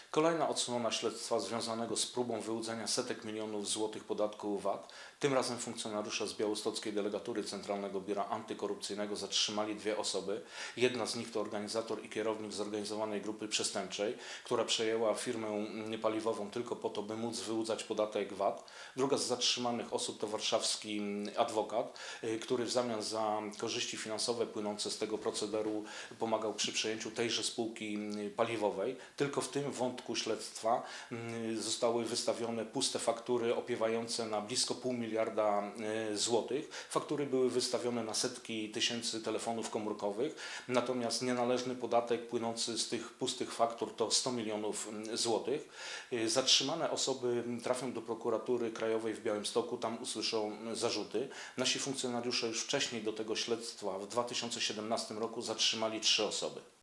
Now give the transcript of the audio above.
Kolejna odsłona śledztwa związanego z próbą wyłudzenia setek milionów złotych podatku VAT. Tym razem funkcjonariusze z białostockiej delegatury Centralnego Biura Antykorupcyjnego zatrzymali dwie osoby. Jedna z nich to organizator i kierownik zorganizowanej grupy przestępczej, która przejęła firmę paliwową tylko po to, by móc wyłudzać podatek VAT. Druga z zatrzymanych osób to warszawski adwokat, który w zamian za korzyści finansowe płynące z tego procederu pomagał przy przejęciu tejże spółki paliwowej. Tylko w tym wątku śledztwa zostały wystawione puste faktury opiewające na blisko 500 000 złotych. Faktury były wystawione na setki tysięcy telefonów komórkowych, natomiast nienależny podatek płynący z tych pustych faktur to 100 milionów złotych. Zatrzymane osoby trafią do prokuratury krajowej w Białymstoku, tam usłyszą zarzuty. Nasi funkcjonariusze już wcześniej do tego śledztwa w 2017 roku zatrzymali 3 osoby.